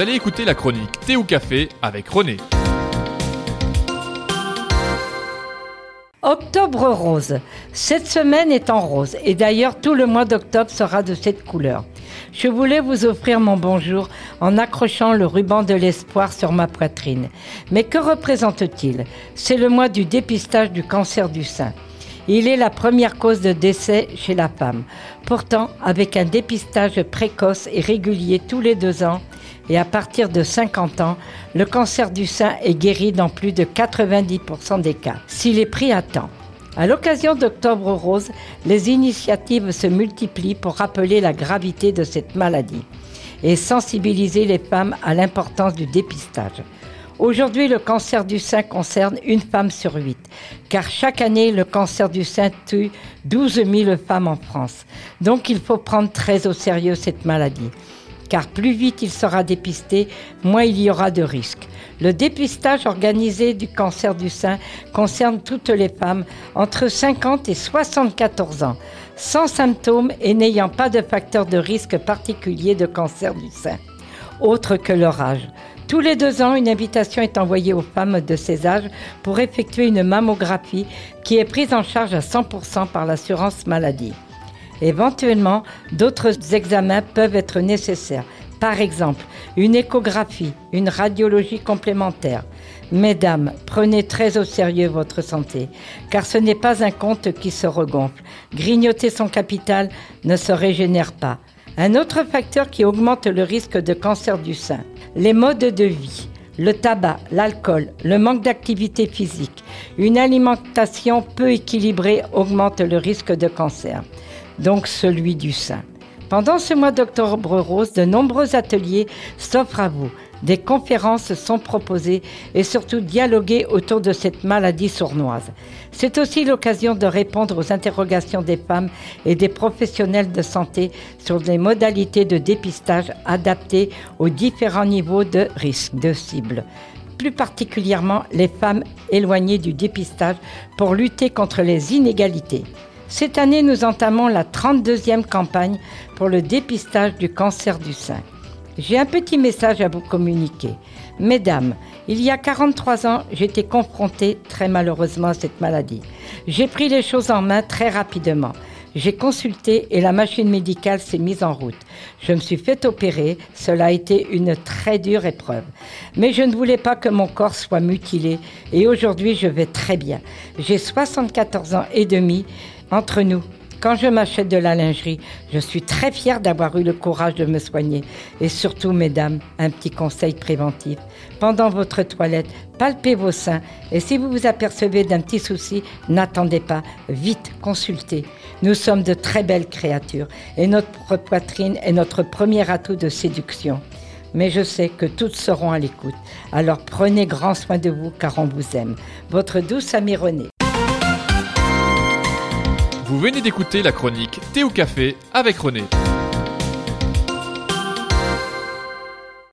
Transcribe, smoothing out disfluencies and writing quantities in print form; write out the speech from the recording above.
Vous allez écouter la chronique Thé ou Café avec René. Octobre rose. Cette semaine est en rose et d'ailleurs tout le mois d'octobre sera de cette couleur. Je voulais vous offrir mon bonjour en accrochant le ruban de l'espoir sur ma poitrine. Mais que représente-t-il ? C'est le mois du dépistage du cancer du sein. Il est la première cause de décès chez la femme. Pourtant, avec un dépistage précoce et régulier tous les 2 ans, et à partir de 50 ans, le cancer du sein est guéri dans plus de 90% des cas, s'il est pris à temps. À l'occasion d'Octobre Rose, les initiatives se multiplient pour rappeler la gravité de cette maladie et sensibiliser les femmes à l'importance du dépistage. Aujourd'hui, le cancer du sein concerne une femme sur 8, car chaque année, le cancer du sein tue 12 000 femmes en France. Donc, il faut prendre très au sérieux cette maladie. Car plus vite il sera dépisté, moins il y aura de risques. Le dépistage organisé du cancer du sein concerne toutes les femmes entre 50 et 74 ans, sans symptômes et n'ayant pas de facteur de risque particulier de cancer du sein, autre que leur âge. Tous les 2 ans, une invitation est envoyée aux femmes de ces âges pour effectuer une mammographie qui est prise en charge à 100% par l'assurance maladie. Éventuellement, d'autres examens peuvent être nécessaires. Par exemple, une échographie, une radiologie complémentaire. Mesdames, prenez très au sérieux votre santé, car ce n'est pas un compte qui se regonfle. Grignoter son capital ne se régénère pas. Un autre facteur qui augmente le risque de cancer du sein, les modes de vie. Le tabac, l'alcool, le manque d'activité physique, une alimentation peu équilibrée augmente le risque de cancer, donc celui du sein. Pendant ce mois d'Octobre Rose, de nombreux ateliers s'offrent à vous. Des conférences sont proposées et surtout dialoguer autour de cette maladie sournoise. C'est aussi l'occasion de répondre aux interrogations des femmes et des professionnels de santé sur les modalités de dépistage adaptées aux différents niveaux de risque de cible. Plus particulièrement les femmes éloignées du dépistage pour lutter contre les inégalités. Cette année, nous entamons la 32e campagne pour le dépistage du cancer du sein. J'ai un petit message à vous communiquer. Mesdames, il y a 43 ans, j'étais confrontée très malheureusement à cette maladie. J'ai pris les choses en main très rapidement. J'ai consulté et la machine médicale s'est mise en route. Je me suis fait opérer, cela a été une très dure épreuve. Mais je ne voulais pas que mon corps soit mutilé et aujourd'hui je vais très bien. J'ai 74 ans et demi. Entre nous, quand je m'achète de la lingerie, je suis très fière d'avoir eu le courage de me soigner. Et surtout, mesdames, un petit conseil préventif. Pendant votre toilette, palpez vos seins. Et si vous vous apercevez d'un petit souci, n'attendez pas. Vite, consultez. Nous sommes de très belles créatures. Et notre poitrine est notre premier atout de séduction. Mais je sais que toutes seront à l'écoute. Alors prenez grand soin de vous car on vous aime. Votre douce amie René. Vous venez d'écouter la chronique Thé ou Café avec René.